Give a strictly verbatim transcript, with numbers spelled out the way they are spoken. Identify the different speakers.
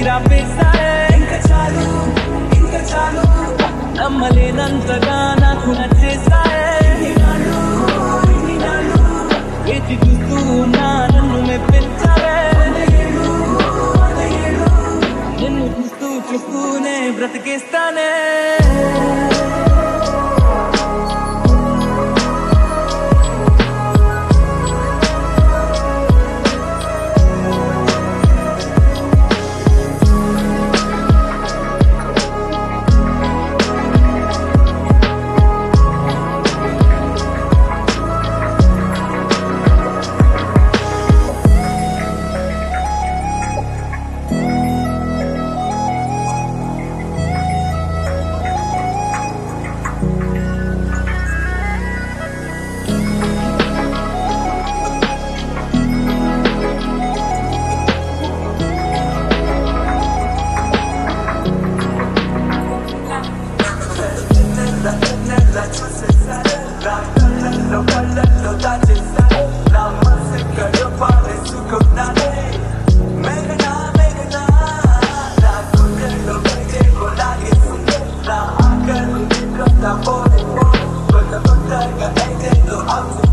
Speaker 1: ఆపేసాయే. ఇంకా చాలు ఇంకా చాలు నమ్మలేనంతగా నాకు నచ్చేసాయే. వేచి చూస్తూ ఉన్నా నన్ను మెప్పించావే. నిన్ను చూస్తూ చూస్తూనే బ్రతికేస్తానే. కళ్ళల్లో కళ్ళల్లో దాచేసాను నా మనసులో పారేసుకున్నానే. మేఘనా మేఘనా నా గుండెల్లో పెరిగేవో లాగేసింది. నా ఆకలి కొత్త పోని కొత్త కొత్తగా ఏదేదో అవుతుంది.